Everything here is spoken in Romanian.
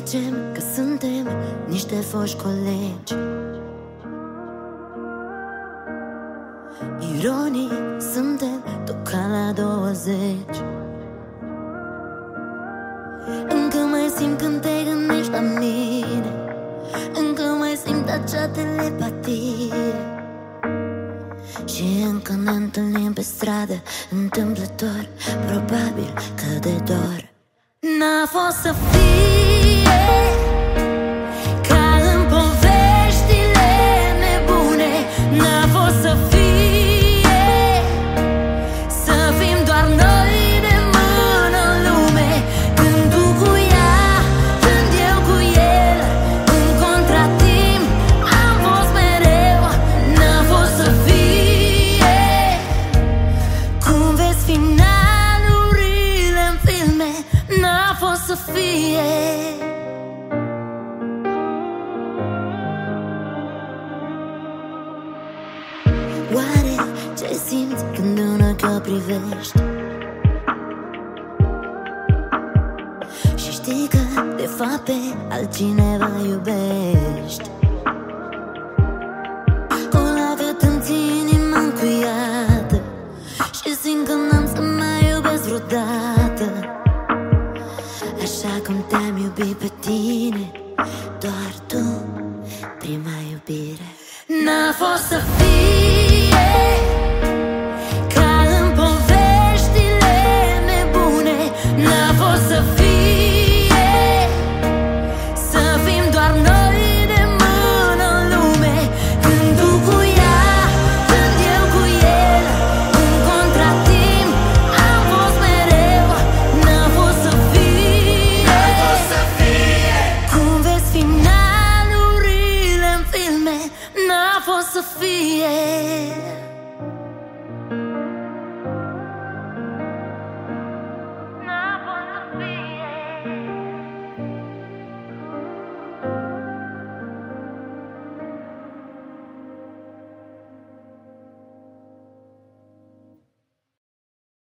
zicem că suntem niște foști colegi. Ironic suntem tot ca la 20. Încă mai simt când te gândești la mine, încă mai simt acea telepatie. Și încă ne întâlnim pe stradă întâmplător, probabil că de dor. N-a fost să fie ca în poveștile nebune, n-a fost să fie să fim doar noi de mână în lume. Când tu cu ea, când eu cu el, în contratimp am fost mereu. N-a fost să fie cum vezi finalurile în filme, n-a fost să fie. Oare ce simți când în ochi o privești și știi că de fapt pe altcineva iubești?